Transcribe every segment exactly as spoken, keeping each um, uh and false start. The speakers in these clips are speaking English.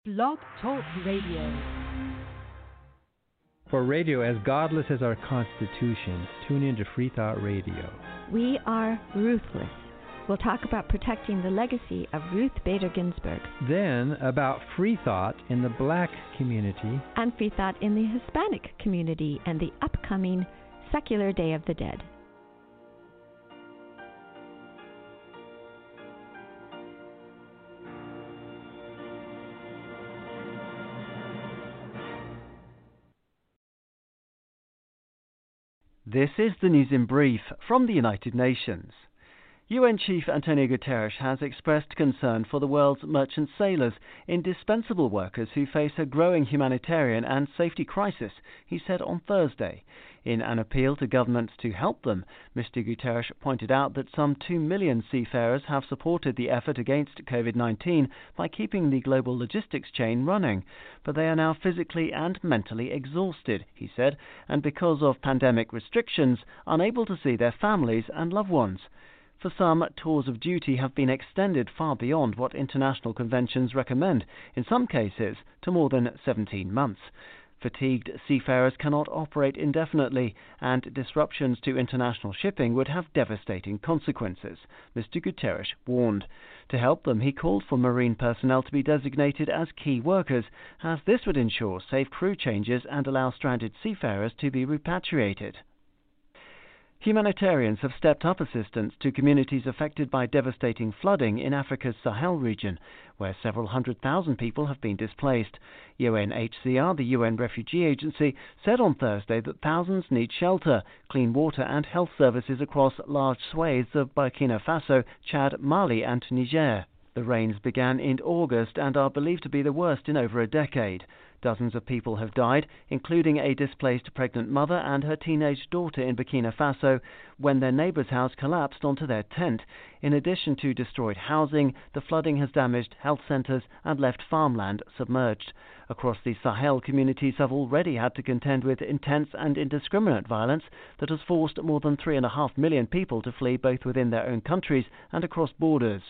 Blog Talk Radio. For radio as godless as our Constitution, tune into Free Thought Radio. We are ruthless. We'll talk about protecting the legacy of Ruth Bader Ginsburg. Then about free thought in the black community. And free thought in the Hispanic community and the upcoming Secular Day of the Dead. This is the news in brief from the United Nations. U N Chief Antonio Guterres has expressed concern for the world's merchant sailors, indispensable workers who face a growing humanitarian and safety crisis, he said on Thursday. In an appeal to governments to help them, Mister Guterres pointed out that some two million seafarers have supported the effort against COVID nineteen by keeping the global logistics chain running. But they are now physically and mentally exhausted, he said, and because of pandemic restrictions, unable to see their families and loved ones. For some, tours of duty have been extended far beyond what international conventions recommend, in some cases to more than seventeen months. Fatigued seafarers cannot operate indefinitely, and disruptions to international shipping would have devastating consequences, Mister Guterres warned. To help them, he called for marine personnel to be designated as key workers, as this would ensure safe crew changes and allow stranded seafarers to be repatriated. Humanitarians have stepped up assistance to communities affected by devastating flooding in Africa's Sahel region, where several hundred thousand people have been displaced. U N H C R, the U N Refugee Agency, said on Thursday that thousands need shelter, clean water and health services across large swathes of Burkina Faso, Chad, Mali and Niger. The rains began in August and are believed to be the worst in over a decade. Dozens of people have died, including a displaced pregnant mother and her teenage daughter in Burkina Faso, when their neighbour's house collapsed onto their tent. In addition to destroyed housing, the flooding has damaged health centres and left farmland submerged. Across the Sahel, communities have already had to contend with intense and indiscriminate violence that has forced more than three and a half million people to flee both within their own countries and across borders.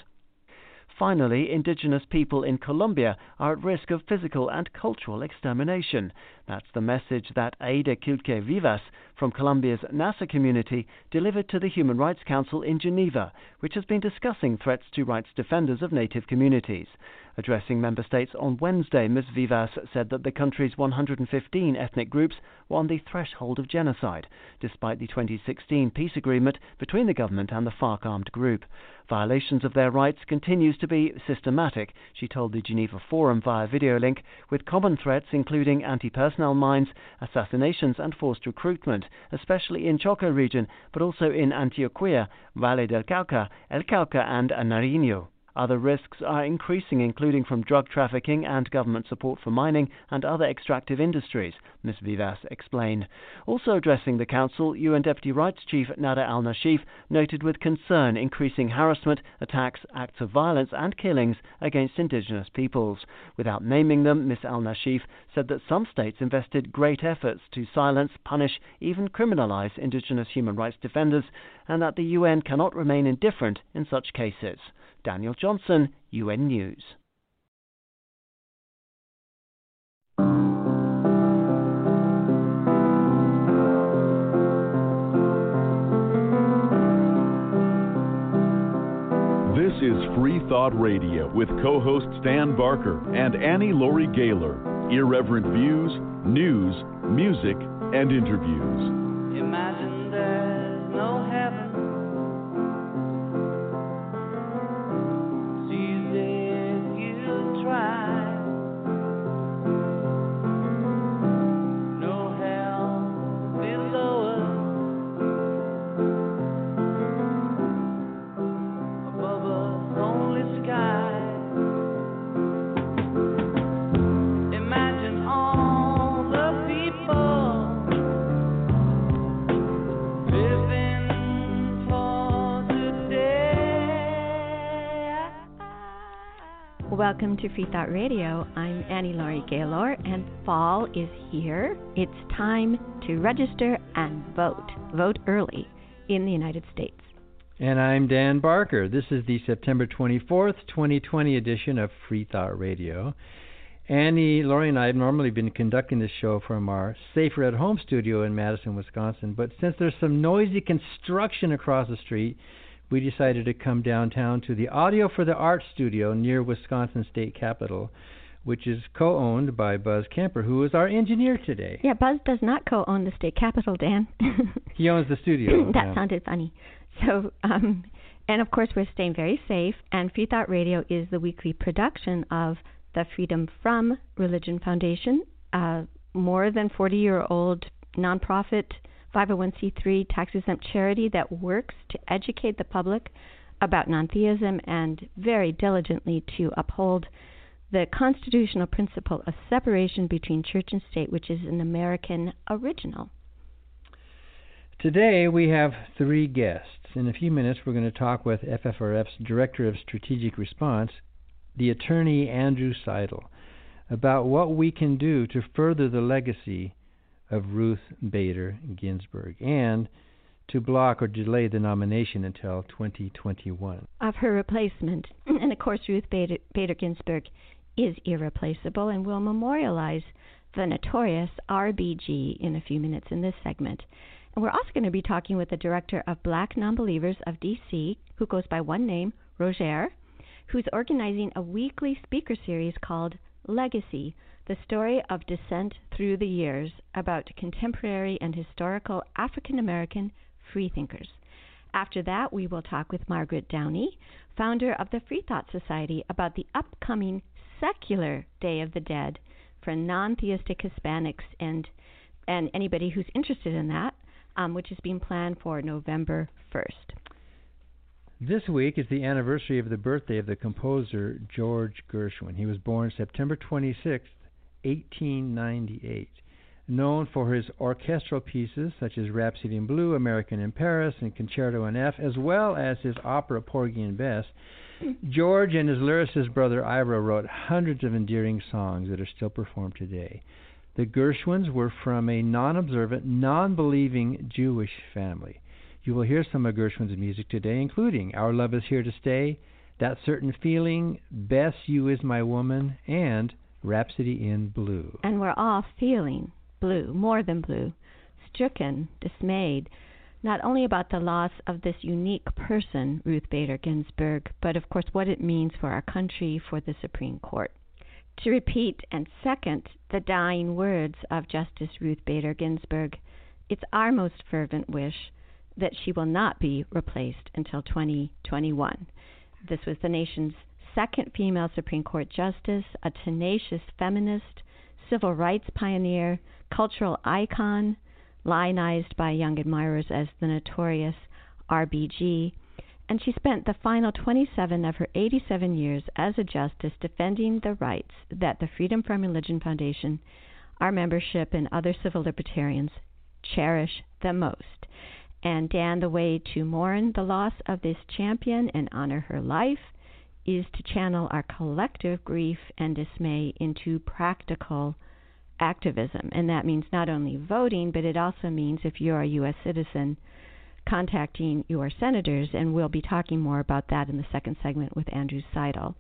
Finally, indigenous people in Colombia are at risk of physical and cultural extermination. That's the message that Aida Quilque Vivas from Colombia's NASA community delivered to the Human Rights Council in Geneva, which has been discussing threats to rights defenders of native communities. Addressing member states on Wednesday, Miz Vivas said that the country's one hundred fifteen ethnic groups were on the threshold of genocide, despite the twenty sixteen peace agreement between the government and the FARC armed group. Violations of their rights continues to be systematic, she told the Geneva Forum via video link, with common threats including anti-personnel mines, assassinations and forced recruitment, especially in Choco region, but also in Antioquia, Valle del Cauca, El Cauca and Nariño. Other risks are increasing, including from drug trafficking and government support for mining and other extractive industries, Miz Vivas explained. Also addressing the Council, U N Deputy Rights Chief Nada al-Nashif noted with concern increasing harassment, attacks, acts of violence and killings against indigenous peoples. Without naming them, Miz al-Nashif said that some states invested great efforts to silence, punish, even criminalize indigenous human rights defenders, and that the U N cannot remain indifferent in such cases. Daniel Johnson, U N News. This is Free Thought Radio with co-hosts Dan Barker and Annie Laurie Gaylor. Irreverent views, news, music, and interviews. Imagine there's no heaven. Welcome to Free Thought Radio. I'm Annie Laurie Gaylor, and fall is here. It's time to register and vote. Vote early in the United States. And I'm Dan Barker. This is the September twenty-fourth, twenty twenty edition of Free Thought Radio. Annie, Laurie, and I have normally been conducting this show from our Safer at Home studio in Madison, Wisconsin, but since there's some noisy construction across the street, we decided to come downtown to the Audio for the Arts studio near Wisconsin State Capitol, which is co-owned by Buzz Kemper, who is our engineer today. Yeah, Buzz does not co-own the state capitol, Dan. He owns the studio. that yeah. sounded funny. So, um, and of course, we're staying very safe, and Free Thought Radio is the weekly production of the Freedom From Religion Foundation, a more than forty-year-old nonprofit five oh one c three tax-exempt charity that works to educate the public about non-theism and very diligently to uphold the constitutional principle of separation between church and state, which is an American original. Today we have three guests. In a few minutes we're going to talk with F F R F's Director of Strategic Response, the attorney Andrew Seidel, about what we can do to further the legacy of Ruth Bader Ginsburg and to block or delay the nomination until twenty twenty-one. Of her replacement. And of course, Ruth Bader, Bader Ginsburg is irreplaceable, and we'll memorialize the notorious R B G in a few minutes in this segment. And we're also going to be talking with the director of Black Nonbelievers of D C, who goes by one name, Roger, who's organizing a weekly speaker series called Legacy, the story of descent through the years, about contemporary and historical African-American freethinkers. After that, we will talk with Margaret Downey, founder of the Free Thought Society, about the upcoming secular Day of the Dead for non-theistic Hispanics and and anybody who's interested in that, um, which is being planned for November first. This week is the anniversary of the birthday of the composer George Gershwin. He was born September twenty-sixth, eighteen ninety-eight. Known for his orchestral pieces such as Rhapsody in Blue, American in Paris, and Concerto in F, as well as his opera Porgy and Bess, George and his lyricist brother Ira wrote hundreds of endearing songs that are still performed today. The Gershwins were from a non-observant, non-believing Jewish family. You will hear some of Gershwin's music today, including Our Love Is Here to Stay, That Certain Feeling, Bess, You Is My Woman, and Rhapsody in Blue. And we're all feeling blue, more than blue, stricken, dismayed, not only about the loss of this unique person, Ruth Bader Ginsburg, but of course what it means for our country, for the Supreme Court. To repeat and second the dying words of Justice Ruth Bader Ginsburg, it's our most fervent wish that she will not be replaced until twenty twenty-one. This was the nation's second female Supreme Court justice, a tenacious feminist, civil rights pioneer, cultural icon, lionized by young admirers as the notorious R B G, and she spent the final twenty-seven of her eighty-seven years as a justice defending the rights that the Freedom From Religion Foundation, our membership, and other civil libertarians cherish the most. And Dan, the way to mourn the loss of this champion and honor her life is to channel our collective grief and dismay into practical activism. And that means not only voting, but it also means, if you're a U S citizen, contacting your senators, and we'll be talking more about that in the second segment with Andrew Seidel.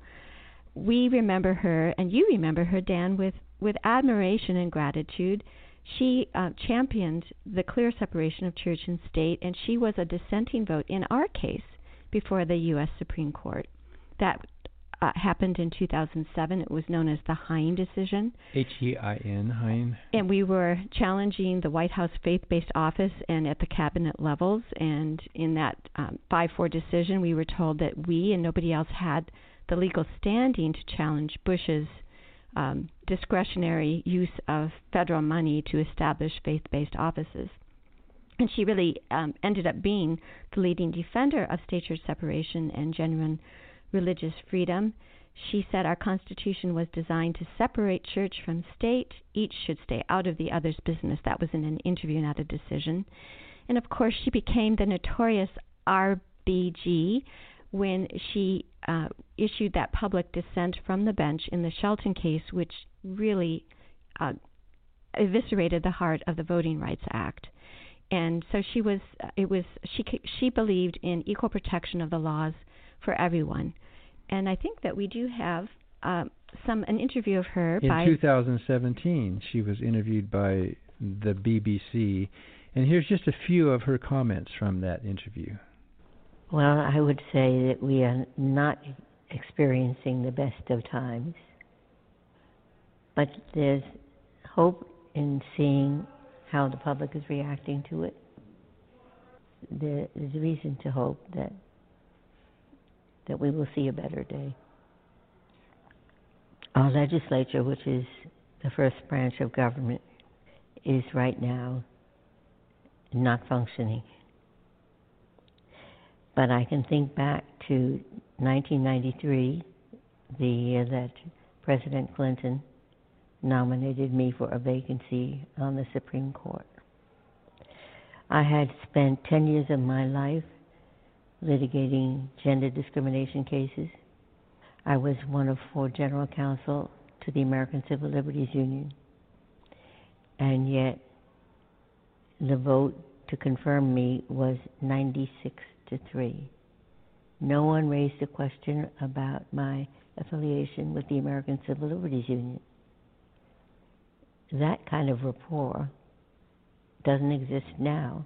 We remember her, and you remember her, Dan, with, with admiration and gratitude. She uh, championed the clear separation of church and state, and she was a dissenting vote in our case before the U S Supreme Court. That uh, happened in two thousand seven. It was known as the Hein decision. H E I N, Hein. And we were challenging the White House faith-based office and at the cabinet levels. And in that um, five four decision, we were told that we and nobody else had the legal standing to challenge Bush's um, discretionary use of federal money to establish faith-based offices. And she really um, ended up being the leading defender of state-church separation and genuine religious freedom. She said our Constitution was designed to separate church from state. Each should stay out of the other's business. That was in an interview, not a decision. And of course, she became the notorious R B G when she uh, issued that public dissent from the bench in the Shelton case, which really uh, eviscerated the heart of the Voting Rights Act. And so she was, it was, she she believed in equal protection of the laws for everyone. And I think that we do have uh, some an interview of her in by... two thousand seventeen. She was interviewed by the B B C, and here's just a few of her comments from that interview. Well, I would say that we are not experiencing the best of times, but there's hope in seeing how the public is reacting to it. There is reason to hope that that we will see a better day. Our legislature, which is the first branch of government, is right now not functioning. But I can think back to nineteen ninety-three, the year that President Clinton nominated me for a vacancy on the Supreme Court. I had spent ten years of my life litigating gender discrimination cases. I was one of four general counsel to the American Civil Liberties Union. And yet, the vote to confirm me was ninety-six to three. No one raised a question about my affiliation with the American Civil Liberties Union. That kind of rapport doesn't exist now.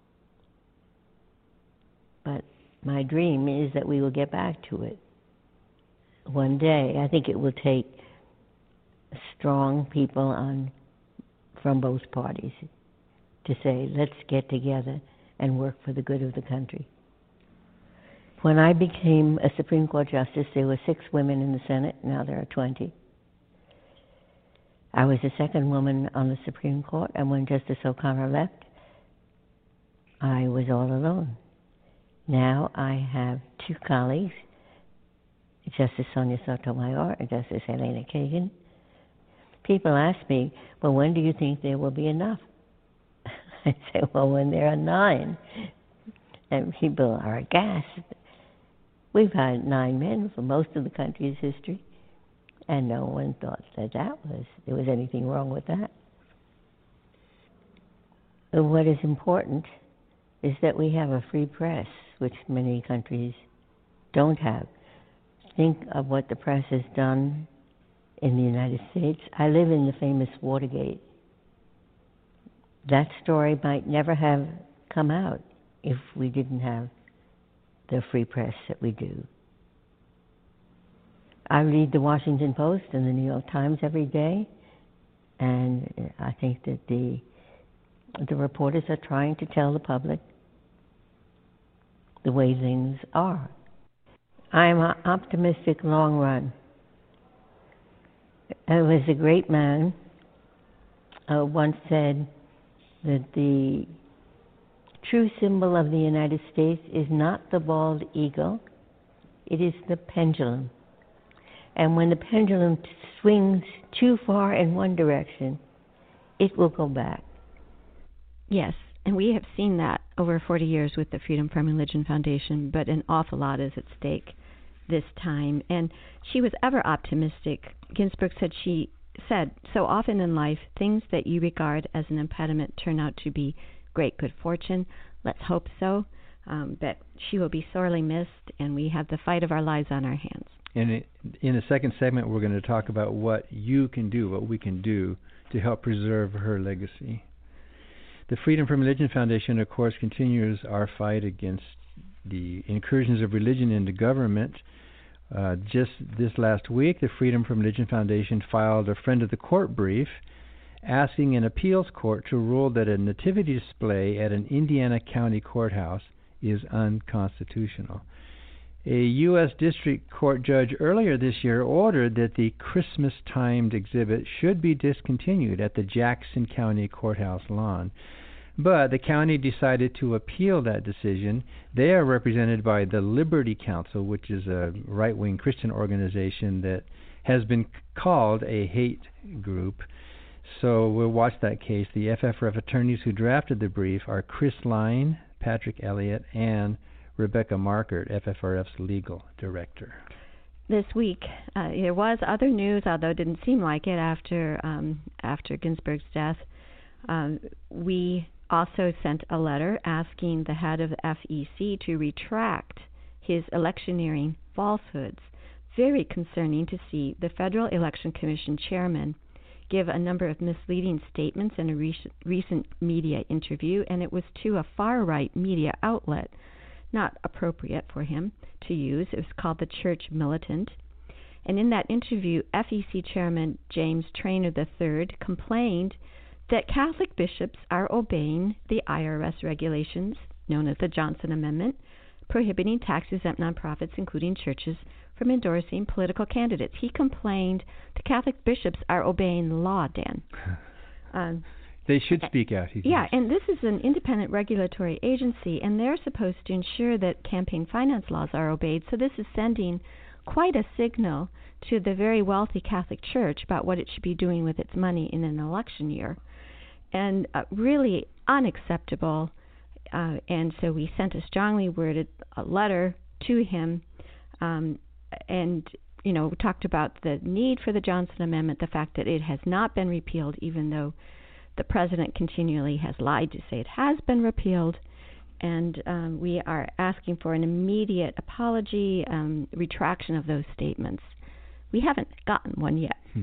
But my dream is that we will get back to it one day. I think it will take strong people on from both parties to say, let's get together and work for the good of the country. When I became a Supreme Court justice, there were six women in the Senate. Now there are twenty. I was the second woman on the Supreme Court, and when Justice O'Connor left, I was all alone. Now I have two colleagues, Justice Sonia Sotomayor and Justice Elena Kagan. People ask me, well, when do you think there will be enough? I say, well, when there are nine. And people are aghast. We've had nine men for most of the country's history, and no one thought that that was there was anything wrong with that. But what is important is that we have a free press, which many countries don't have. Think of what the press has done in the United States. I live in the famous Watergate. That story might never have come out if we didn't have the free press that we do. I read the Washington Post and the New York Times every day, and I think that the the reporters are trying to tell the public the way things are. I'm optimistic long run. There was a great man uh, once said that the true symbol of the United States is not the bald eagle, it is the pendulum. And when the pendulum swings too far in one direction, it will go back. Yes, and we have seen that over forty years with the Freedom from Religion Foundation, but an awful lot is at stake this time. And she was ever optimistic. Ginsburg said she said, so often in life, things that you regard as an impediment turn out to be great good fortune. Let's hope so. Um, but she will be sorely missed, and we have the fight of our lives on our hands. And in the second segment, we're going to talk about what you can do, what we can do to help preserve her legacy. The Freedom from Religion Foundation, of course, continues our fight against the incursions of religion into government. Uh, just this last week, the Freedom from Religion Foundation filed a friend of the court brief asking an appeals court to rule that a nativity display at an Indiana county courthouse is unconstitutional. A U S District Court judge earlier this year ordered that the Christmas-timed exhibit should be discontinued at the Jackson County Courthouse lawn. But the county decided to appeal that decision. They are represented by the Liberty Council, which is a right-wing Christian organization that has been called a hate group. So we'll watch that case. The F F R F attorneys who drafted the brief are Chris Line, Patrick Elliott, and Rebecca Markert, F F R F's legal director. This week, uh, there was other news, although it didn't seem like it after um, after Ginsburg's death. Um, we also sent a letter asking the head of the F E C to retract his electioneering falsehoods. very concerning to see the Federal Election Commission chairman give a number of misleading statements in a recent, recent media interview, and it was to a far-right media outlet, not appropriate for him to use. It was called The Church Militant. And in that interview, F E C Chairman James Traynor the third complained that Catholic bishops are obeying the I R S regulations, known as the Johnson Amendment, prohibiting tax-exempt nonprofits, including churches, from endorsing political candidates. He complained the Catholic bishops are obeying the law, Dan. Um, they should speak out. He yeah, thinks. And this is an independent regulatory agency, and they're supposed to ensure that campaign finance laws are obeyed. So this is sending quite a signal to the very wealthy Catholic Church about what it should be doing with its money in an election year. And uh, really unacceptable. Uh, and so we sent a strongly worded a letter to him, um, and you know talked about the need for the Johnson Amendment, the fact that it has not been repealed, even though the president continually has lied to say it has been repealed. And um, we are asking for an immediate apology, um, retraction of those statements. We haven't gotten one yet. Hmm.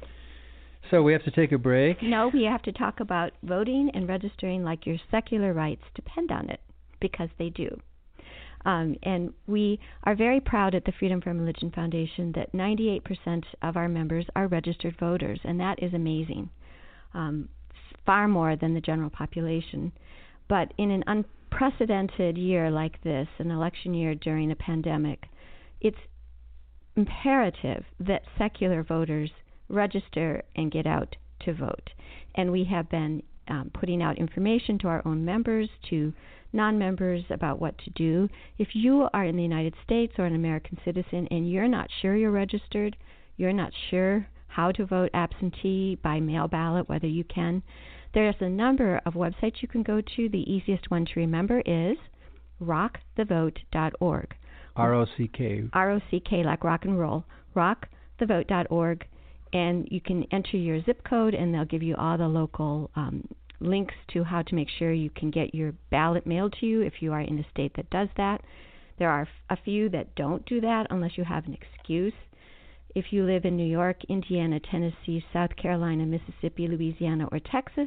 So we have to take a break. No, we have to talk about voting and registering like your secular rights depend on it, because they do. Um, and we are very proud at the Freedom from Religion Foundation that ninety-eight percent of our members are registered voters, and that is amazing, um, far more than the general population. But in an unprecedented year like this, an election year during a pandemic, it's imperative that secular voters register and get out to vote. And we have been um, putting out information to our own members, to non-members, about what to do. If you are in the United States or an American citizen and you're not sure you're registered, you're not sure how to vote absentee, by mail ballot, whether you can, there's a number of websites you can go to. The easiest one to remember is rock the vote dot org. R O C K. R O C K, like rock and roll. rock the vote dot org. And you can enter your zip code, and they'll give you all the local um, links to how to make sure you can get your ballot mailed to you if you are in a state that does that. There are a few that don't do that unless you have an excuse. If you live in New York, Indiana, Tennessee, South Carolina, Mississippi, Louisiana, or Texas,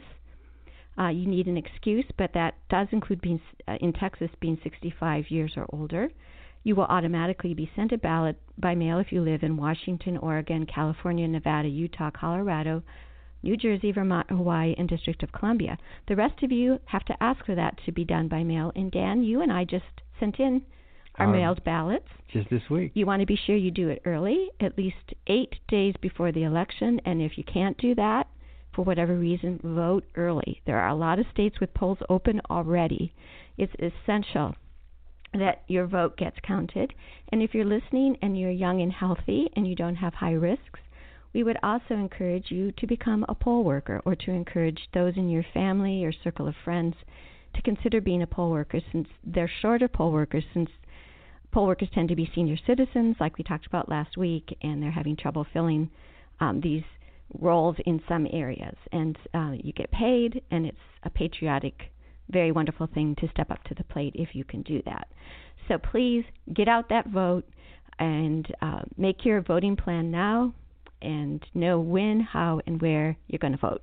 uh, you need an excuse, but that does include being uh, in Texas being sixty-five years or older. You will automatically be sent a ballot by mail if you live in Washington, Oregon, California, Nevada, Utah, Colorado, New Jersey, Vermont, Hawaii, and District of Columbia. The rest of you have to ask for that to be done by mail. And Dan, you and I just sent in our um, mailed ballots. Just this week. You want to be sure you do it early, at least eight days before the election. And if you can't do that, for whatever reason, vote early. There are a lot of states with polls open already. It's essential that your vote gets counted. And if you're listening and you're young and healthy and you don't have high risks, we would also encourage you to become a poll worker, or to encourage those in your family or circle of friends to consider being a poll worker, since they're shorter poll workers, since poll workers tend to be senior citizens, like we talked about last week, and they're having trouble filling um, these roles in some areas. And uh, you get paid, and it's a patriotic, very wonderful thing to step up to the plate if you can do that. So please get out that vote and uh, make your voting plan now, and know when, how, and where you're going to vote.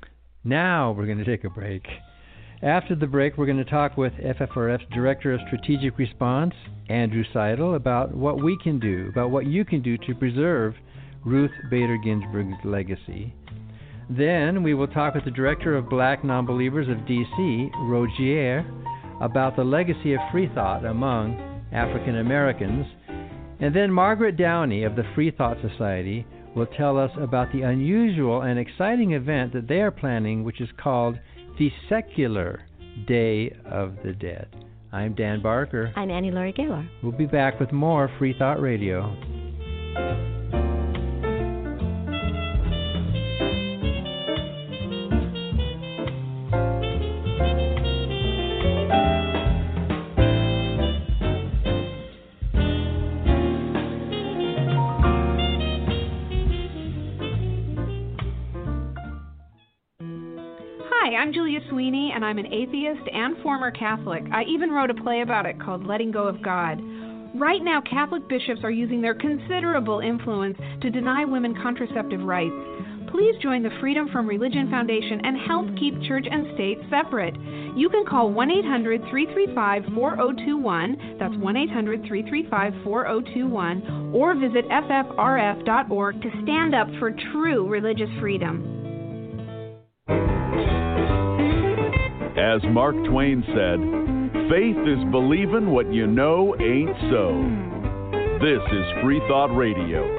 Now we're going to take a break. After the break, we're going to talk with F F R F's Director of Strategic Response, Andrew Seidel, about what we can do, about what you can do to preserve Ruth Bader Ginsburg's legacy. Then we will talk with the Director of Black Nonbelievers of D C, Rogier, about the legacy of free thought among African Americans. And then Margaret Downey of the Free Thought Society will tell us about the unusual and exciting event that they are planning, which is called the Secular Day of the Dead. I'm Dan Barker. I'm Annie Laurie Gaylor. We'll be back with more Free Thought Radio. Hi, I'm Julia Sweeney, and I'm an atheist and former Catholic. I even wrote a play about it called Letting Go of God. Right now, Catholic bishops are using their considerable influence to deny women contraceptive rights. Please join the Freedom from Religion Foundation and help keep church and state separate. You can call one eight hundred, three three five, four zero two one, that's one eight hundred, three three five, four zero two one, or visit f f r f dot org to stand up for true religious freedom. As Mark Twain said, faith is believing what you know ain't so. This is Free Thought Radio.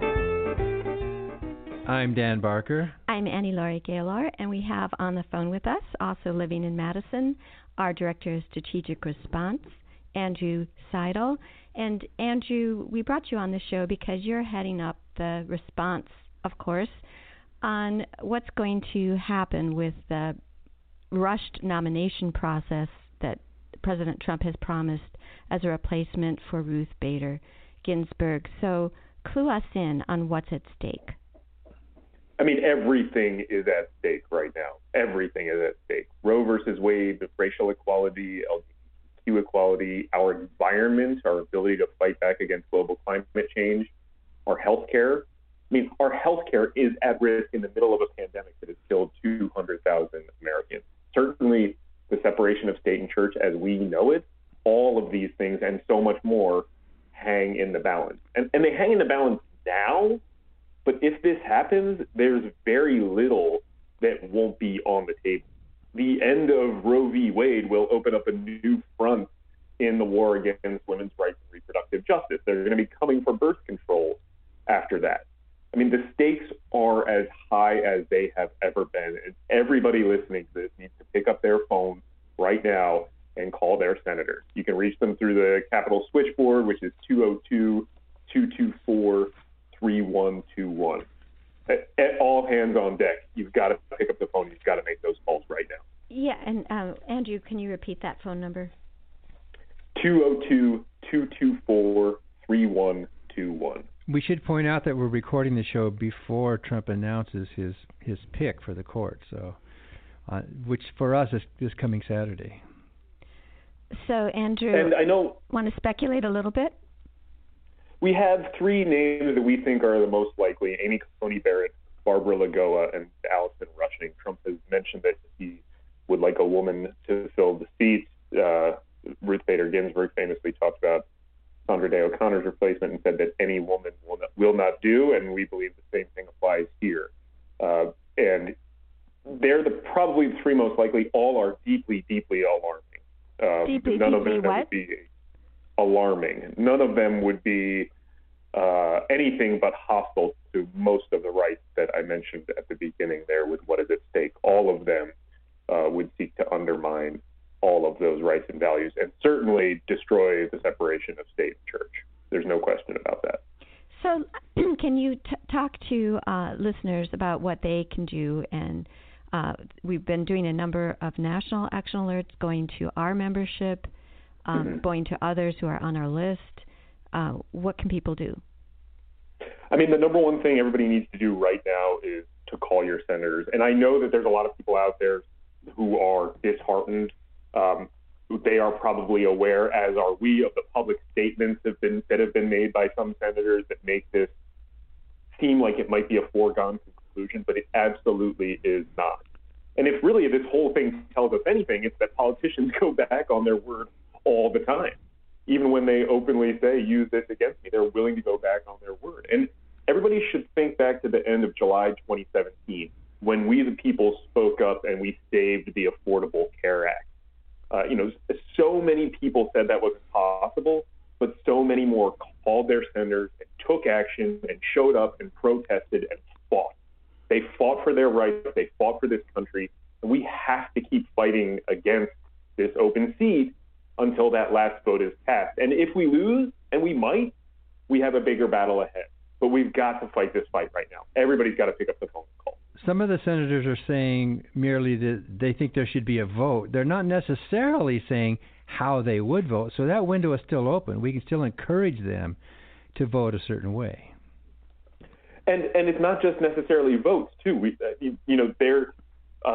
I'm Dan Barker. I'm Annie Laurie Gaylor, and we have on the phone with us, also living in Madison, our Director of Strategic Response, Andrew Seidel. And Andrew, we brought you on the show because you're heading up the response, of course, on what's going to happen with the rushed nomination process that President Trump has promised as a replacement for Ruth Bader Ginsburg. So clue us in on what's at stake. I mean, everything is at stake right now. Everything is at stake. Roe versus Wade, racial equality, L G B T Q equality, our environment, our ability to fight back against global climate change, our health care. I mean, our health care is at risk in the middle of a pandemic that has killed two hundred thousand Americans. Certainly, the separation of state and church as we know it, all of these things and so much more hang in the balance. And, and they hang in the balance now, but if this happens, there's very little that won't be on the table. The end of Roe v. Wade will open up a new front in the war against women's rights and reproductive justice. They're going to be coming for birth control after that. I mean, the stakes are as high as they have ever been. And everybody listening to this needs to pick up their phone right now and call their senators. You can reach them through the Capitol switchboard, which is two oh two, two two four, three one two one. At, at all hands on deck, you've got to pick up the phone. You've got to make those calls right now. Yeah, and um, Andrew, can you repeat that phone number? two oh two, two two four, three one two one. We should point out that we're recording the show before Trump announces his, his pick for the court, so uh, which for us is this coming Saturday. So, Andrew, and I know, want to speculate a little bit? We have three names that we think are the most likely: Amy Coney Barrett, Barbara Lagoa, and Allison Rushing. Trump has mentioned that he would like a woman to fill the seat. Uh, Ruth Bader Ginsburg famously talked about Sandra Day O'Connor's replacement and said that any woman will not, will not do, and we believe the same thing applies here. Uh, and they're the probably the three most likely. All are deeply, deeply alarming. Um, deeply, none deeply of them what? would be alarming. None of them would be uh, anything but hostile to most of the rights that I mentioned at the beginning there with what is at stake. All of them uh, would seek to undermine all of those rights and values, and certainly destroy the separation of state and church. There's no question about that. So can you t- talk to uh, listeners about what they can do? And uh, we've been doing a number of national action alerts going to our membership, um, mm-hmm. going to others who are on our list. Uh, what can people do? I mean, the number one thing everybody needs to do right now is to call your senators. And I know that there's a lot of people out there who are disheartened. Um, they are probably aware, as are we, of the public statements that have been that have been made by some senators that make this seem like it might be a foregone conclusion, but it absolutely is not. And if really this whole thing tells us anything, it's that politicians go back on their word all the time. Even when they openly say, use this against me, they're willing to go back on their word. And everybody should think back to the end of July twenty seventeen, when we the people spoke up and we saved the Affordable Care Act. Uh, you know, so many people said that wasn't possible, but so many more called their senators and took action and showed up and protested and fought. They fought for their rights. They fought for this country. And we have to keep fighting against this open seat until that last vote is cast. And if we lose, and we might, we have a bigger battle ahead. But we've got to fight this fight right now. Everybody's got to pick up the phone and call. Some of the senators are saying merely that they think there should be a vote. They're not necessarily saying how they would vote. So that window is still open. We can still encourage them to vote a certain way. And and it's not just necessarily votes, too. We, uh, you, you know, they're uh,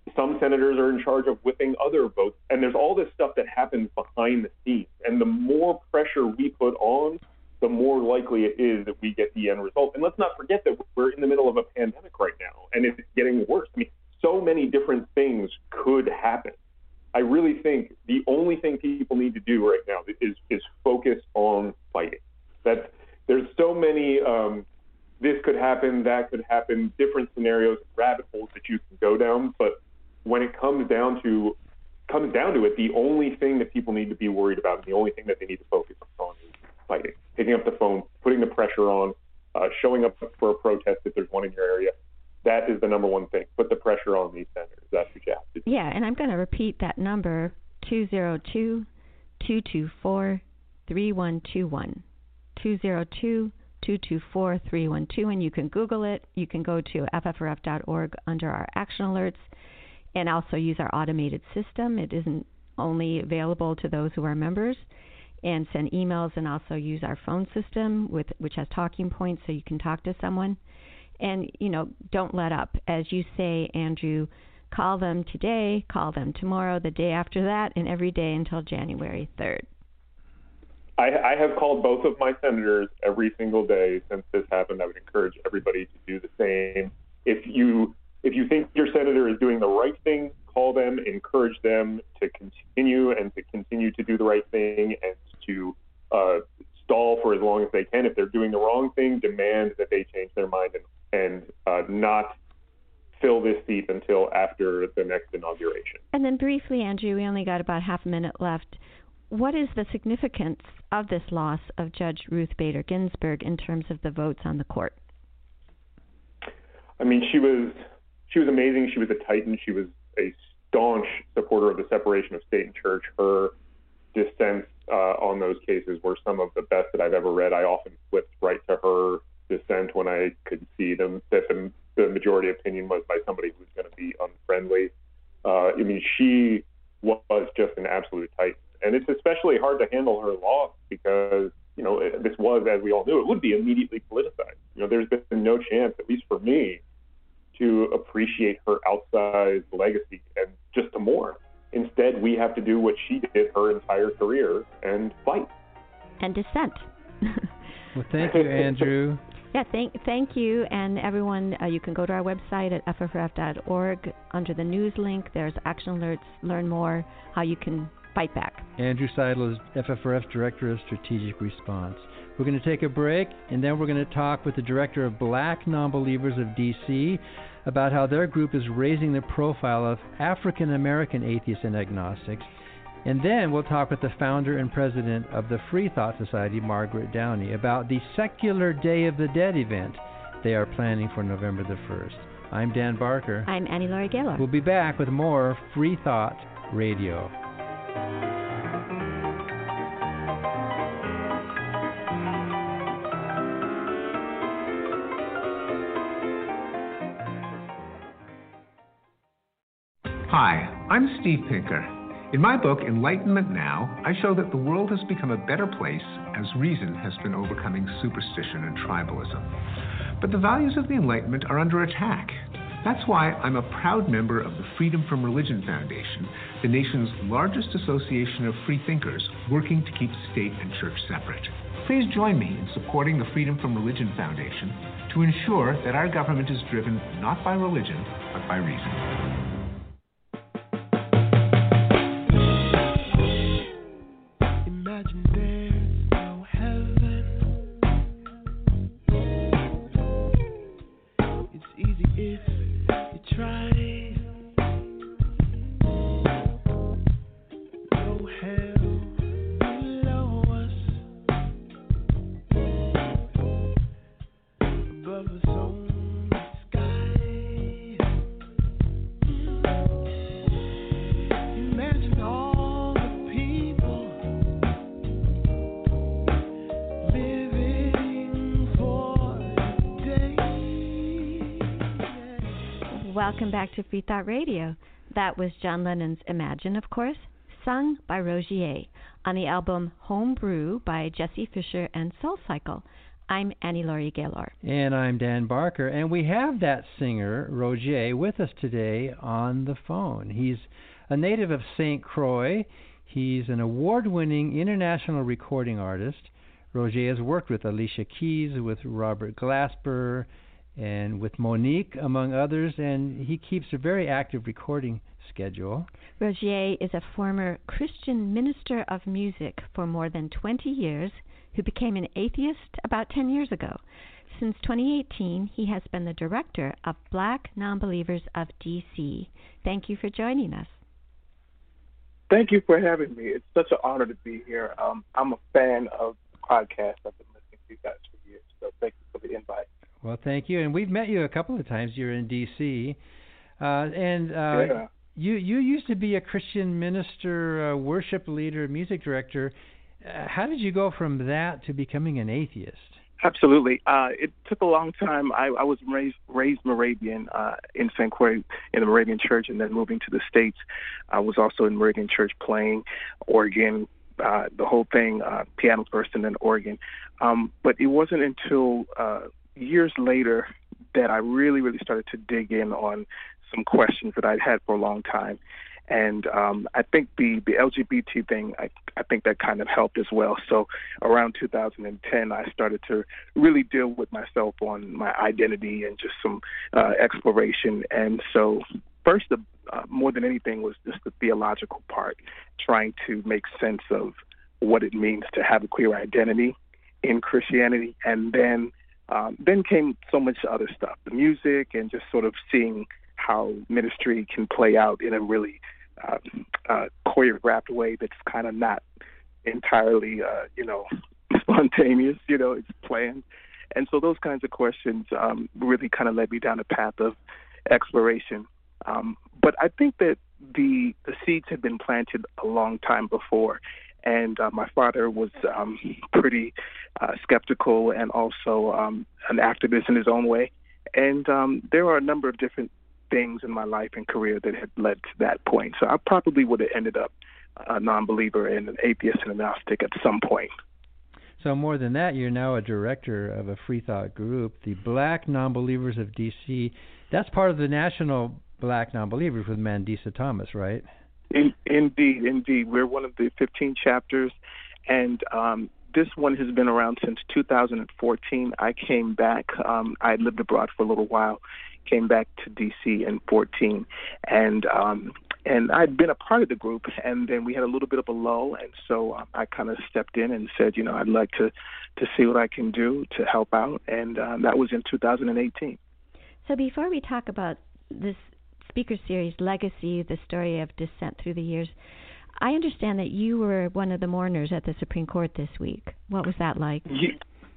some senators are in charge of whipping other votes. And there's all this stuff that happens behind the scenes. And the more pressure we put on, the more likely it is that we get the end result. And let's not forget that we're in the middle of a pandemic right now, and it's getting worse. I mean, so many different things could happen. I really think the only thing people need to do right now is is focus on fighting. That there's so many, um, this could happen, that could happen, different scenarios, rabbit holes that you can go down. But when it comes down to comes down to it, the only thing that people need to be worried about, and the only thing that they need to focus on, is fighting, picking up the phone, putting the pressure on, uh, showing up for a protest if there's one in your area. That is the number one thing. Put the pressure on these senators. That's what you have to do. Yeah, and I'm going to repeat that number, two zero two, two two four, three one two one. two zero two, two two four, three one two one, and you can Google it. You can go to F F R F dot org under our action alerts and also use our automated system. It isn't only available to those who are members, and send emails, and also use our phone system, with which has talking points so you can talk to someone. And, you know, don't let up. As you say, Andrew, call them today, call them tomorrow, the day after that, and every day until January third. I, I have called both of my senators every single day since this happened. I would encourage everybody to do the same. If you if you think your senator is doing the right thing, call them, encourage them to continue and to continue to do the right thing, and to uh, stall for as long as they can. If they're doing the wrong thing, demand that they change their mind and, and uh, not fill this seat until after the next inauguration. And then briefly, Andrew, we only got about half a minute left. What is the significance of this loss of Judge Ruth Bader Ginsburg in terms of the votes on the court? I mean, she was she was amazing. She was a titan. She was a staunch supporter of the separation of state and church. Her dissents uh, on those cases were some of the best that I've ever read. I often flipped right to her dissent when I could see them that the, the majority opinion was by somebody who was going to be unfriendly. Uh, I mean, she was just an absolute titan. And it's especially hard to handle her loss because, you know, this was, as we all knew, it would be immediately politicized. You know, there's been no chance, at least for me, to appreciate her outsized legacy and just to mourn. Instead, we have to do what she did her entire career and fight. And dissent. Well, thank you, Andrew. Yeah, thank thank you. And everyone, uh, you can go to our website at F F R F dot org. Under the news link, there's action alerts. Learn more how you can fight back. Andrew Seidel is F F R F Director of Strategic Response. We're going to take a break, and then we're going to talk with the Director of Black Nonbelievers of D C about how their group is raising the profile of African American atheists and agnostics. And then we'll talk with the founder and president of the Free Thought Society, Margaret Downey, about the Secular Day of the Dead event they are planning for November the first. I'm Dan Barker. I'm Annie Laurie Gaylor. We'll be back with more Free Thought Radio. Hi, I'm Steve Pinker. In my book, Enlightenment Now, I show that the world has become a better place as reason has been overcoming superstition and tribalism. But the values of the Enlightenment are under attack. That's why I'm a proud member of the Freedom from Religion Foundation, the nation's largest association of free thinkers working to keep state and church separate. Please join me in supporting the Freedom from Religion Foundation to ensure that our government is driven not by religion, but by reason. Welcome back to Free Thought Radio. That was John Lennon's Imagine, of course, sung by Rogier on the album Homebrew by Jesse Fisher and Soul Cycle. I'm Annie Laurie Gaylor. And I'm Dan Barker. And we have that singer, Roger, with us today on the phone. He's a native of Saint Croix. He's an award-winning international recording artist. Roger has worked with Alicia Keys, with Robert Glasper, and with Monique, among others, and he keeps a very active recording schedule. Roger is a former Christian minister of music for more than twenty years who became an atheist about ten years ago. Since twenty eighteen, he has been the director of Black Nonbelievers of D C. Thank you for joining us. Thank you for having me. It's such an honor to be here. Um, I'm a fan of the podcast. I've been listening to you guys for years, so thank you for the invite. Well, thank you. And we've met you a couple of times. You're in D C Uh, and uh, yeah. you you used to be a Christian minister, uh, worship leader, music director. Uh, how did you go from that to becoming an atheist? Absolutely. Uh, it took a long time. I, I was raised, raised Moravian uh, in Saint Croix in the Moravian Church, and then moving to the States. I was also in Moravian Church playing organ, uh, the whole thing, uh, piano first and then organ. Um, but it wasn't until uh, years later that I really, really started to dig in on some questions that I'd had for a long time. And um, I think the, the L G B T thing, I, I think that kind of helped as well. So around two thousand ten, I started to really deal with myself on my identity and just some uh, exploration. And so first, the, uh, more than anything, was just the theological part, trying to make sense of what it means to have a queer identity in Christianity. And then, um, then came so much other stuff, the music and just sort of seeing how ministry can play out in a really uh, uh, choreographed way that's kind of not entirely, uh, you know, spontaneous, you know, it's planned. And so those kinds of questions um, really kind of led me down a path of exploration. Um, but I think that the the seeds had been planted a long time before. And uh, my father was um, pretty uh, skeptical and also um, an activist in his own way. And um, there are a number of different things in my life and career that had led to that point. So I probably would have ended up a non-believer and an atheist and an agnostic at some point. So more than that, you're now a director of a free thought group, the Black Nonbelievers of D C. That's part of the National Black Nonbelievers with Mandisa Thomas, right? In, indeed, indeed. We're one of the fifteen chapters, and um, this one has been around since two thousand fourteen. I came back. Um, I had lived abroad for a little while, came back to D C in fourteen, and um, and I'd been a part of the group, and then we had a little bit of a lull, and so um, I kind of stepped in and said, you know, I'd like to, to see what I can do to help out, and um, that was in two thousand eighteen. So before we talk about this speaker series, Legacy, the story of descent through the years, I understand that you were one of the mourners at the Supreme Court this week. What was that like? Yeah.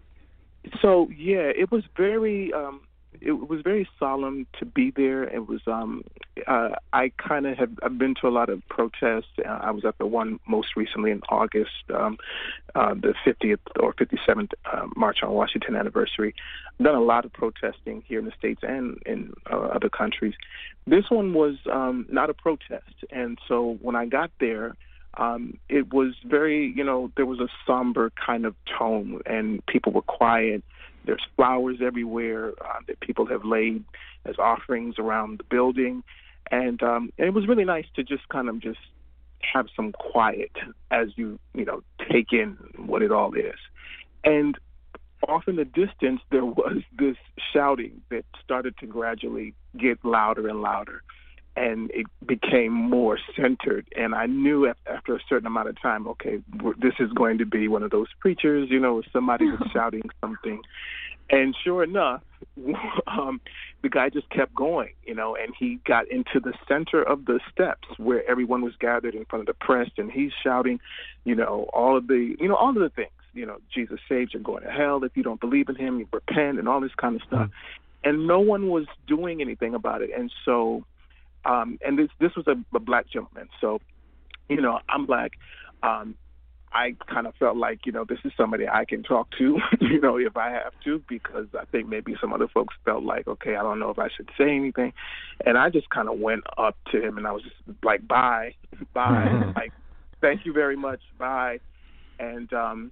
So, yeah, it was very... Um, It was very solemn to be there. It was, um, uh, I kind of have, I've been to a lot of protests. Uh, I was at the one most recently in August, um, uh, the fiftieth or fifty-seventh uh, March on Washington anniversary. I've done a lot of protesting here in the States and in uh, other countries. This one was um, not a protest. And so when I got there, um, it was very, you know, there was a somber kind of tone and people were quiet. There's flowers everywhere uh, that people have laid as offerings around the building. And, um, and it was really nice to just kind of just have some quiet as you, you know, take in what it all is. And off in the distance, there was this shouting that started to gradually get louder and louder. And it became more centered. And I knew after a certain amount of time, okay, this is going to be one of those preachers, you know, somebody was shouting something. And sure enough, um, the guy just kept going, you know, and he got into the center of the steps where everyone was gathered in front of the press. And he's shouting, you know, all of the, you know, all of the things, you know, Jesus saves, you're going to hell. If you don't believe in him, you repent and all this kind of stuff. Mm-hmm. And no one was doing anything about it. And so, Um, and this this was a, a black gentleman. So, you know, I'm black. Um, I kind of felt like, you know, this is somebody I can talk to, you know, if I have to, because I think maybe some other folks felt like, okay, I don't know if I should say anything. And I just kind of went up to him and I was just like, bye, bye. Like, thank you very much, bye. And um,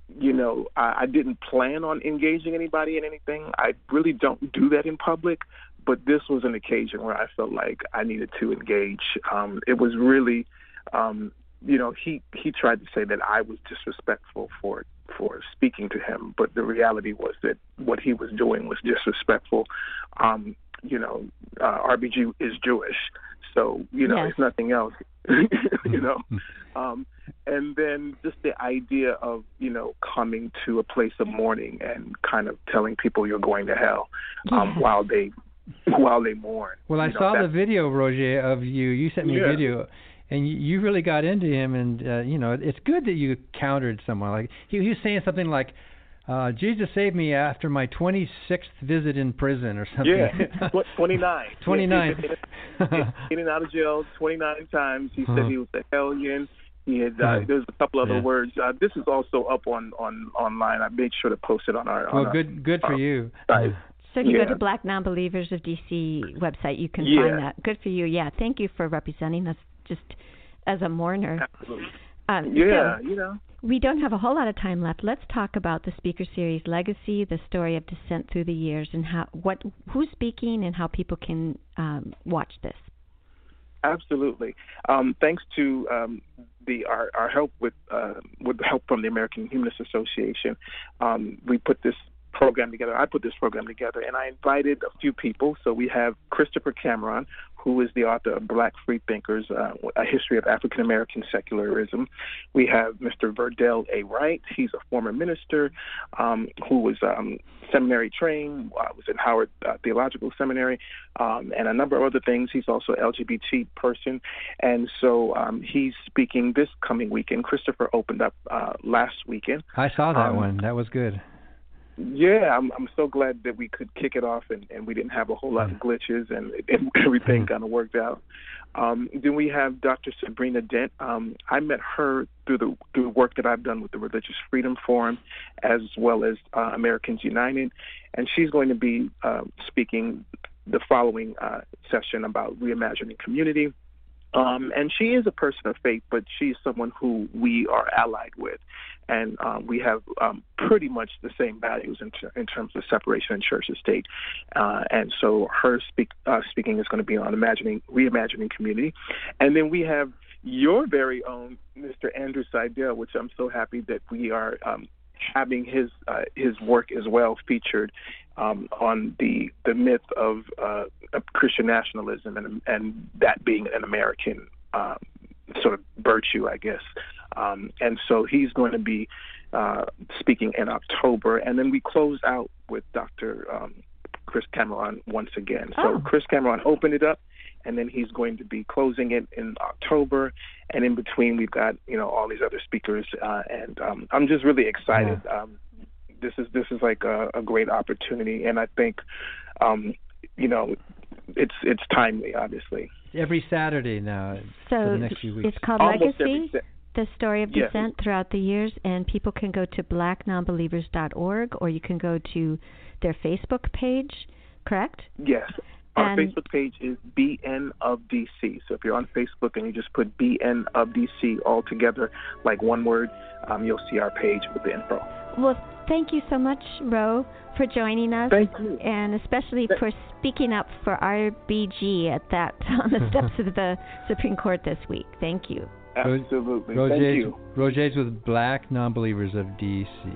you know, I, I didn't plan on engaging anybody in anything. I really don't do that in public, but this was an occasion where I felt like I needed to engage. Um, it was really, um, you know, he, he tried to say that I was disrespectful for for speaking to him, but the reality was that what he was doing was disrespectful. Um, you know, uh, R B G is Jewish, so, you know, yes. It's nothing else, you know. Um, and then just the idea of, you know, coming to a place of mourning and kind of telling people you're going to hell um, yeah. while they while they mourn. Well, I you know, saw the video, Roger, of you. You sent me yeah. a video. And you really got into him, and, uh, you know, it's good that you countered someone. Like, he, he was saying something like, uh, Jesus saved me after my twenty-sixth visit in prison or something. Yeah, twenty-nine. twenty-nine. Yeah, in and out of jail twenty-nine times. He huh. said he was a hellion. He had, uh, there's a couple other yeah. words. Uh, this is also up on, on online. I made sure to post it on our Well, on good our, good for uh, you. Site. So if you yeah. go to Black Nonbelievers of D C website, you can yeah. find that. Good for you. Yeah, thank you for representing us just as a mourner. Absolutely. Um, yeah, so you know. We don't have a whole lot of time left. Let's talk about the Speaker Series legacy, the story of descent through the years, and how what who's speaking and how people can um, watch this. Absolutely. Um, thanks to um, the our, our help with uh, with help from the American Humanist Association, um, we put this program together. I put this program together, and I invited a few people. So we have Christopher Cameron, who is the author of Black Freethinkers, uh, A History of African American Secularism. We have Mister Verdell A. Wright. He's a former minister um, who was um, seminary trained, uh, was in Howard uh, Theological Seminary, um, and a number of other things. He's also an L G B T person, and so um, he's speaking this coming weekend. Christopher opened up uh, last weekend. I saw that um, one. That was good. Yeah, I'm I'm so glad that we could kick it off and, and we didn't have a whole lot of glitches and, and everything kind of worked out. Um, then we have Doctor Sabrina Dent. Um, I met her through the through the work that I've done with the Religious Freedom Forum, as well as uh, Americans United, and she's going to be uh, speaking the following uh, session about reimagining community. Um, and she is a person of faith, but she's someone who we are allied with. And um, we have um, pretty much the same values in, ter- in terms of separation of church and state. Uh, and so her speak, uh, speaking is going to be on imagining, reimagining community. And then we have your very own Mister Andrew Seidel, which I'm so happy that we are um, having his uh, his work as well featured um, on the the myth of, uh, of Christian nationalism and and that being an American uh, sort of virtue, I guess. Um, and so he's going to be uh, speaking in October, and then we close out with Doctor Um, Chris Cameron once again. So oh. Chris Cameron opened it up, and then he's going to be closing it in October. And in between, we've got you know all these other speakers, uh, and um, I'm just really excited. Yeah. Um, this is this is like a, a great opportunity, and I think um, you know it's it's timely, obviously. Every Saturday now so for the next few weeks. It's called Almost Legacy, every, the story of yes. descent throughout the years, and people can go to black nonbelievers dot org, or you can go to their Facebook page, correct? Yes. Our and Facebook page is B N of D C. So if you're on Facebook and you just put B N of D C all together, like one word, um, you'll see our page with the info. Well, thank you so much, Ro, for joining us. Thank you. And especially Th- for speaking up for R B G at that on the steps of the Supreme Court this week. Thank you. Absolutely. Roger's, Thank you. Roger's with Black Nonbelievers of D C.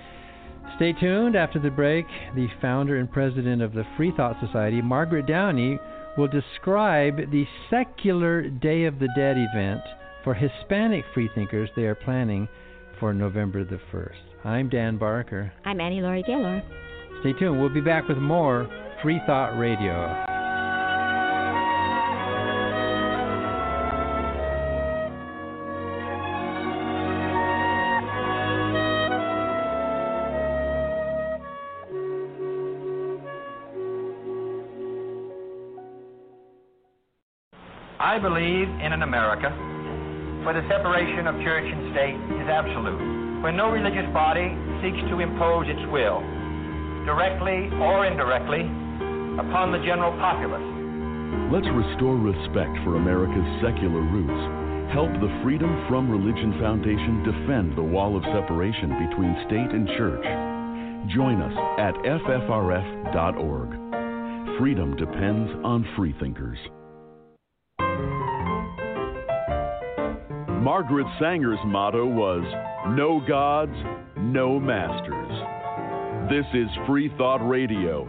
Stay tuned. After the break, the founder and president of the Free Thought Society, Margaret Downey, will describe the secular Day of the Dead event for Hispanic freethinkers they are planning for November the first. I'm Dan Barker. I'm Annie Laurie Gaylor. Stay tuned. We'll be back with more Free Thought Radio. I believe in an America where the separation of church and state is absolute, where no religious body seeks to impose its will, directly or indirectly, upon the general populace. Let's restore respect for America's secular roots Help the Freedom from Religion Foundation defend the wall of separation between state and church. Join us at F F R F dot org. Freedom depends on freethinkers. Margaret Sanger's motto was, "No gods, no masters." This is Free Thought Radio.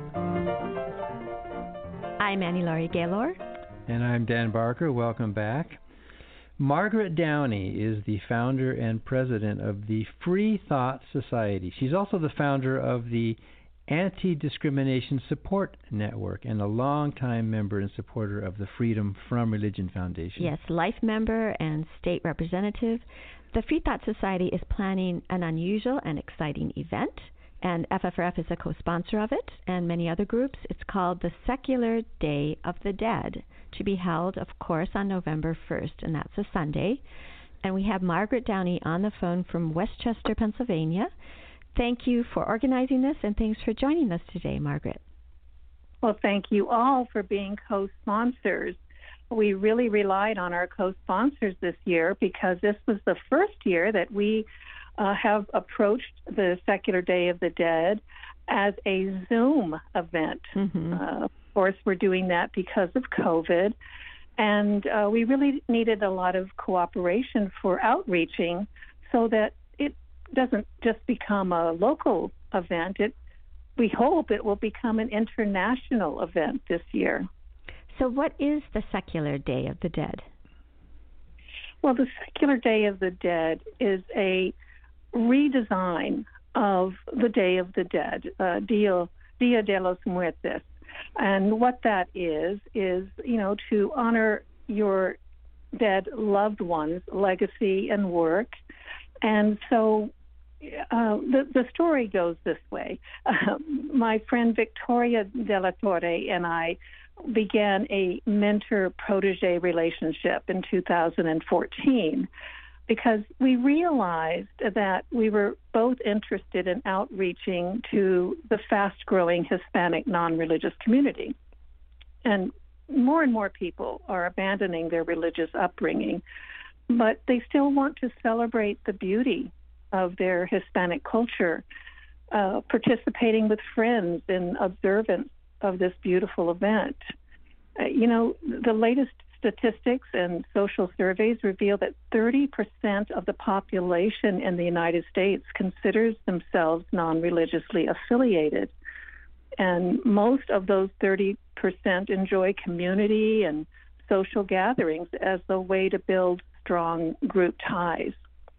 I'm Annie Laurie Gaylor. And I'm Dan Barker. Welcome back. Margaret Downey is the founder and president of the Free Thought Society. She's also the founder of the Anti-Discrimination Support Network and a longtime member and supporter of the Freedom from Religion Foundation. Yes, life member and state representative. The Free Thought Society is planning an unusual and exciting event, and F F R F is a co-sponsor of it, and many other groups. It's called the Secular Day of the Dead, to be held, of course, on November first, and that's a Sunday. And we have Margaret Downey on the phone from Westchester, Pennsylvania. Thank you for organizing this, and thanks for joining us today, Margaret. Well, thank you all for being co-sponsors. We really relied on our co-sponsors this year because this was the first year that we uh, have approached the Secular Day of the Dead as a Zoom event. Mm-hmm. Uh, of course, we're doing that because of COVID, and uh, we really needed a lot of cooperation for outreaching so that doesn't just become a local event. It, we hope it will become an international event this year. So what is the Secular Day of the Dead? Well, the Secular Day of the Dead is a redesign of the Day of the Dead, uh, Dia, Dia de los Muertos. And what that is, is, you know, to honor your dead loved ones' legacy and work. And so Uh, the, the story goes this way. Uh, my friend Victoria de la Torre and I began a mentor-protege relationship in two thousand fourteen because we realized that we were both interested in outreaching to the fast-growing Hispanic non-religious community. And more and more people are abandoning their religious upbringing, but they still want to celebrate the beauty of their Hispanic culture, uh, participating with friends in observance of this beautiful event. Uh, you know, the latest statistics and social surveys reveal that thirty percent of the population in the United States considers themselves non-religiously affiliated. And most of those thirty percent enjoy community and social gatherings as a way to build strong group ties.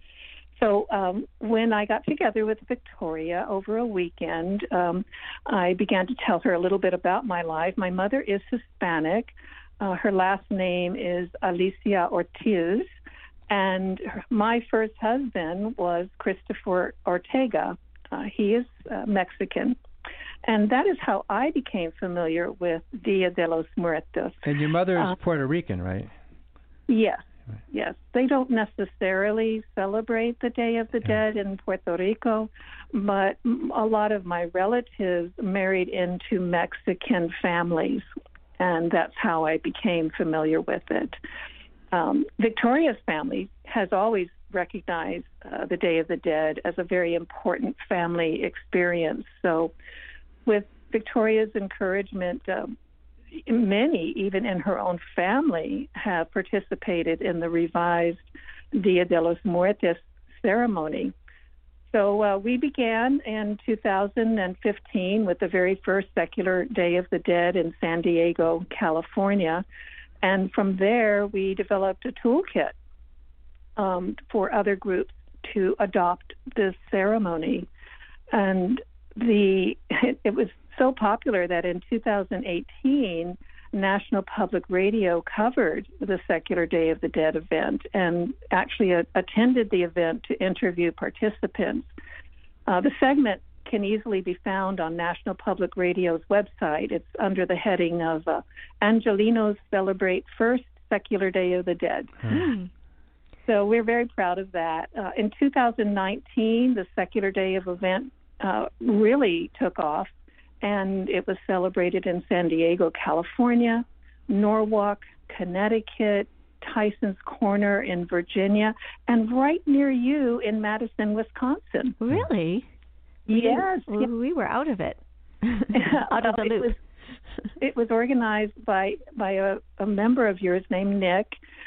So um, when I got together with Victoria over a weekend, um, I began to tell her a little bit about my life. My mother is Hispanic. Uh, her last name is Alicia Ortiz. And my first husband was Christopher Ortega. Uh, he is uh, Mexican. And that is how I became familiar with Dia de los Muertos. And your mother is uh, Puerto Rican, right? Yes. Yes, they don't necessarily celebrate the Day of the Dead in Puerto Rico, but a lot of my relatives married into Mexican families, and that's how I became familiar with it. Um, Victoria's family has always recognized uh, the Day of the Dead as a very important family experience. So with Victoria's encouragement, um, many, even in her own family, have participated in the revised Dia de los Muertos ceremony. So uh, we began in two thousand fifteen with the very first Secular Day of the Dead in San Diego, California. And from there, we developed a toolkit um, for other groups to adopt this ceremony. And the it, it was so popular that in two thousand eighteen, National Public Radio covered the Secular Day of the Dead event and actually uh, attended the event to interview participants. Uh, the segment can easily be found on National Public Radio's website. It's under the heading of uh, Angelinos Celebrate First Secular Day of the Dead. Mm. So we're very proud of that. Uh, in two thousand nineteen, the Secular Day of event uh, really took off, and it was celebrated in San Diego, California, Norwalk, Connecticut, Tyson's Corner in Virginia, and right near you in Madison, Wisconsin. Really? Yes. We, yes. we were out of it. out of the loop. It was, it was organized by, by a, a member of yours named Nick,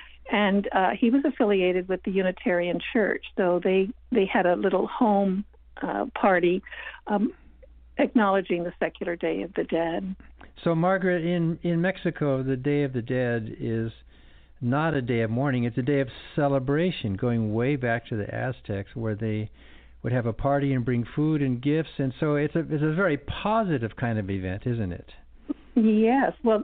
and uh, he was affiliated with the Unitarian Church. So they, they had a little home uh, party um, acknowledging the secular Day of the Dead. So, Margaret, in, in Mexico, the Day of the Dead is not a day of mourning. It's a day of celebration, going way back to the Aztecs, where they would have a party and bring food and gifts. And so it's a, it's a very positive kind of event, isn't it? Yes. Well,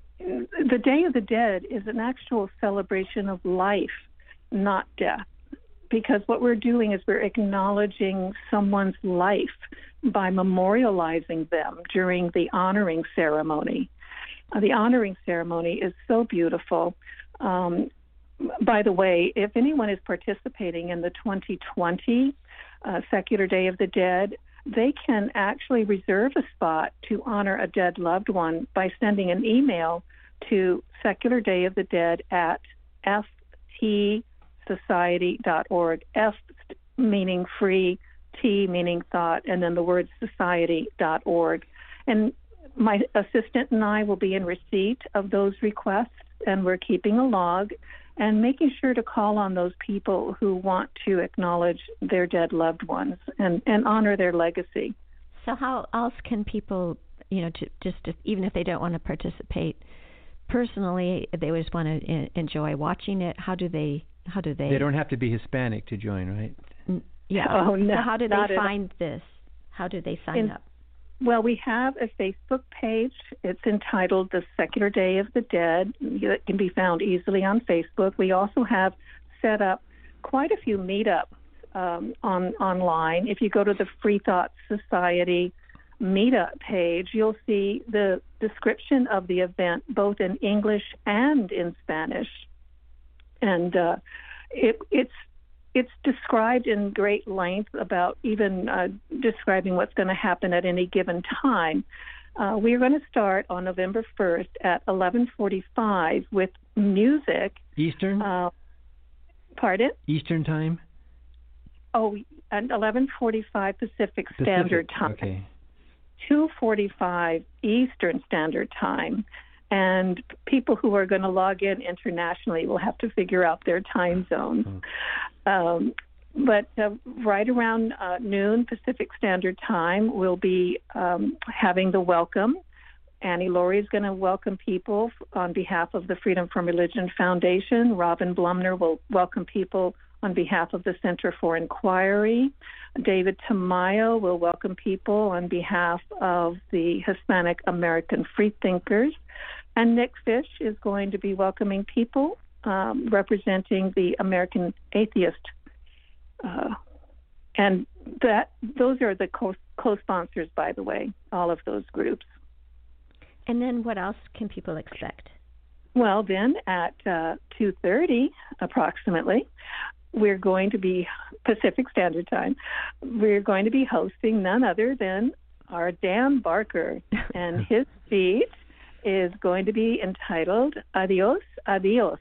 the Day of the Dead is an actual celebration of life, not death. Because what we're doing is we're acknowledging someone's life by memorializing them during the honoring ceremony. Uh, the honoring ceremony is so beautiful. Um, by the way, if anyone is participating in the twenty twenty uh, Secular Day of the Dead, they can actually reserve a spot to honor a dead loved one by sending an email to secular day of the dead at f t society dot org. F meaning free, T meaning thought, and then the word society dot org. And my assistant and I will be in receipt of those requests, and we're keeping a log and making sure to call on those people who want to acknowledge their dead loved ones and, and honor their legacy. So how else can people, you know, to, just to, even if they don't want to participate personally, if they just want to in, enjoy watching it, how do they, how do they? They don't have to be Hispanic to join, right? Yeah. Oh, no, so how do they find at, this? How do they sign in, up? Well, we have a Facebook page. It's entitled The Secular Day of the Dead. It can be found easily on Facebook. We also have set up quite a few meetups um, on online. If you go to the Free Thought Society meetup page, you'll see the description of the event both in English and in Spanish. And uh, it, it's It's described in great length about even uh, describing what's going to happen at any given time. Uh, we're going to start on November first at eleven forty-five with music. Eastern? Uh, pardon? Eastern time? Oh, at eleven forty-five Pacific, Pacific Standard Time. Okay. two forty-five Eastern Standard Time. And people who are going to log in internationally will have to figure out their time zones. Mm. Um, but uh, right around uh, noon Pacific Standard Time, we'll be um, having the welcome. Annie Laurie is going to welcome people on behalf of the Freedom from Religion Foundation. Robin Blumner will welcome people on behalf of the Center for Inquiry. David Tamayo will welcome people on behalf of the Hispanic American Freethinkers. And Nick Fish is going to be welcoming people um, representing the American Atheist. Uh, and that those are the co- co-sponsors, by the way, all of those groups. And then what else can people expect? Well, then at uh, two thirty approximately, we're going to be, Pacific Standard Time, we're going to be hosting none other than our Dan Barker. And his speech is going to be entitled Adios, Adios.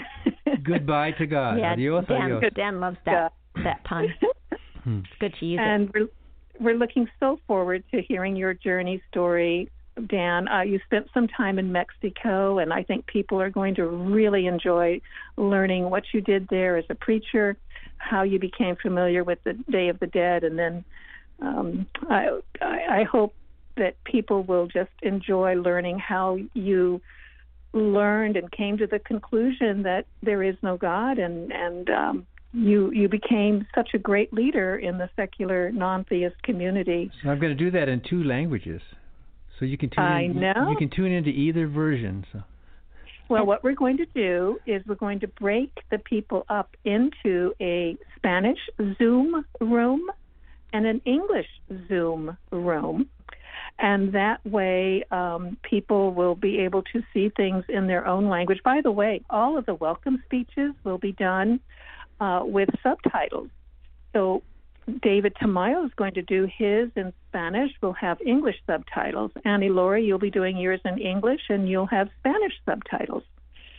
Goodbye to God. Yeah, adios, Dan, adios. Dan loves that, that pun. It's good to use and it. And we're, we're looking so forward to hearing your journey story, Dan. Uh, you spent some time in Mexico, and I think people are going to really enjoy learning what you did there as a preacher, how you became familiar with the Day of the Dead, and then um, I, I, I hope that people will just enjoy learning how you learned and came to the conclusion that there is no God, and and um, you you became such a great leader in the secular non-theist community. So I'm going to do that in two languages, so you can tune I in, know. You can tune into either version. So. Well, what we're going to do is we're going to break the people up into a Spanish Zoom room and an English Zoom room. And that way, um, people will be able to see things in their own language. By the way, all of the welcome speeches will be done uh, with subtitles. So David Tamayo is going to do his in Spanish. We'll have English subtitles. Annie Laurie, you'll be doing yours in English, and you'll have Spanish subtitles.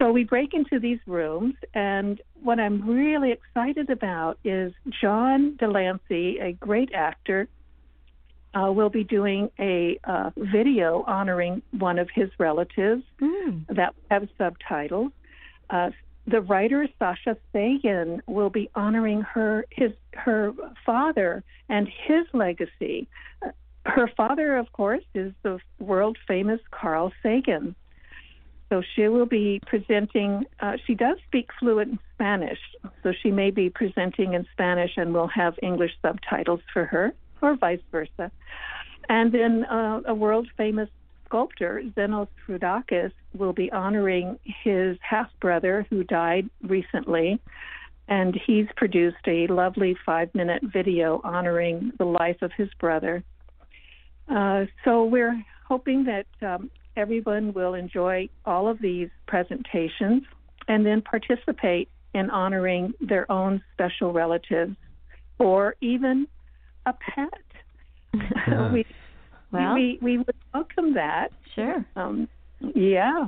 so we break into these rooms, and what I'm really excited about is John Delancey, a great actor, uh, will be doing a uh, video honoring one of his relatives mm. that have subtitles. Uh, the writer Sasha Sagan will be honoring her his her father and his legacy. Uh, her father, of course, is the world famous Carl Sagan. So she will be presenting, uh, she does speak fluent Spanish, so she may be presenting in Spanish and we'll have English subtitles for her, or vice versa. And then uh, a world-famous sculptor, Zenos Frudakis, will be honoring his half-brother who died recently, and he's produced a lovely five-minute video honoring the life of his brother. Uh, so we're hoping that um, everyone will enjoy all of these presentations and then participate in honoring their own special relatives or even a pet. Uh, we, well, we, we would welcome that. Sure. Um, yeah.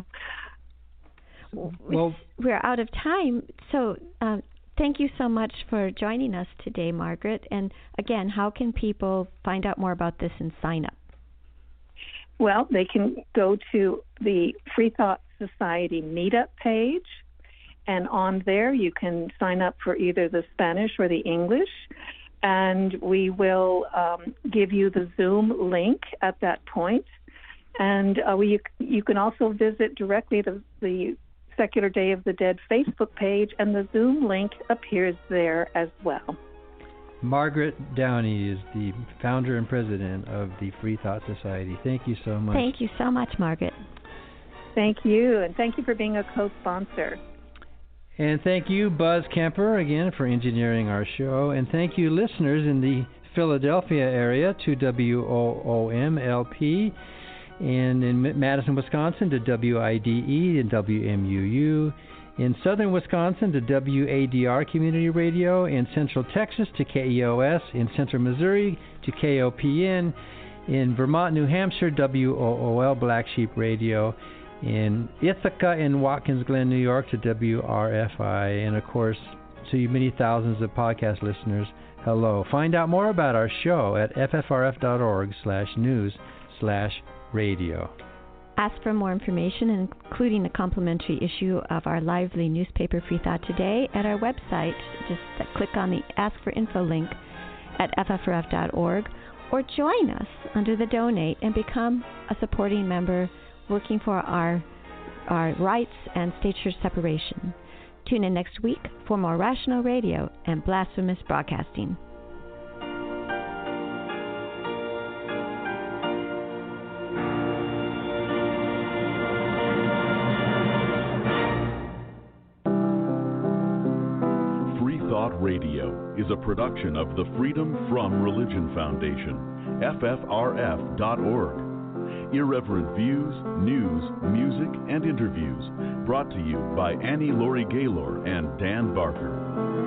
Well, we're out of time, so um, thank you so much for joining us today, Margaret. And again, how can people find out more about this and sign up? Well, they can go to the Free Thought Society meetup page, and on there you can sign up for either the Spanish or the English, and we will um, give you the Zoom link at that point. And uh, we, you can also visit directly the, the Secular Day of the Dead Facebook page, and the Zoom link appears there as well. Margaret Downey is the founder and president of the Free Thought Society. Thank you so much. Thank you so much, Margaret. Thank you, and thank you for being a co-sponsor. And thank you, Buzz Kemper, again, for engineering our show. And thank you, listeners in the Philadelphia area, to W O O M L P, and in Madison, Wisconsin, to W I D E and W M U U. In southern Wisconsin, to W A D R Community Radio. In central Texas, to K E O S. In central Missouri, to K O P N. In Vermont, New Hampshire, W O O L Black Sheep Radio. In Ithaca and Watkins Glen, New York, to W R F I. And of course, to you many thousands of podcast listeners, hello. Find out more about our show at ffrf.org slash news slash radio. Ask for more information, including a complimentary issue of our lively newspaper, Free Thought Today, at our website. Just click on the Ask for Info link at f f r f dot org, or join us under the Donate and become a supporting member working for our, our rights and state church separation. Tune in next week for more Rational Radio and Blasphemous Broadcasting. Radio is a production of the Freedom From Religion Foundation, F F R F dot org. Irreverent views, news, music, and interviews brought to you by Annie Laurie Gaylor and Dan Barker.